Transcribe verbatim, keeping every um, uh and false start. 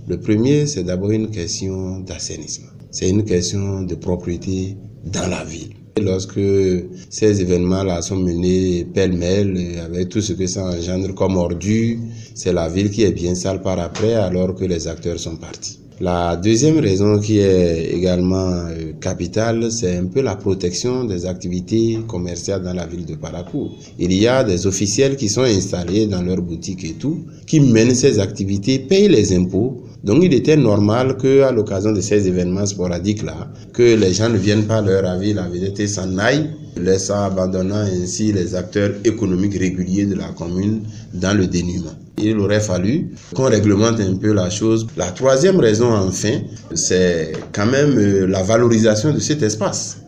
Le premier, c'est d'abord une question d'assainissement. C'est une question de propriété dans la ville. Lorsque ces événements-là sont menés pêle-mêle, avec tout ce que ça engendre comme ordure, c'est la ville qui est bien sale par après, alors que les acteurs sont partis. La deuxième raison qui est également capitale, c'est un peu la protection des activités commerciales dans la ville de Parakou. Il y a des officiels qui sont installés dans leurs boutiques et tout, qui mènent ces activités, payent les impôts. Donc il était normal qu'à l'occasion de ces événements sporadiques-là, que les gens ne viennent pas leur avis, la vedette s'en aille, laissant abandonnant ainsi les acteurs économiques réguliers de la commune dans le dénuement. Il aurait fallu qu'on réglemente un peu la chose. La troisième raison, enfin, c'est quand même la valorisation de cet espace.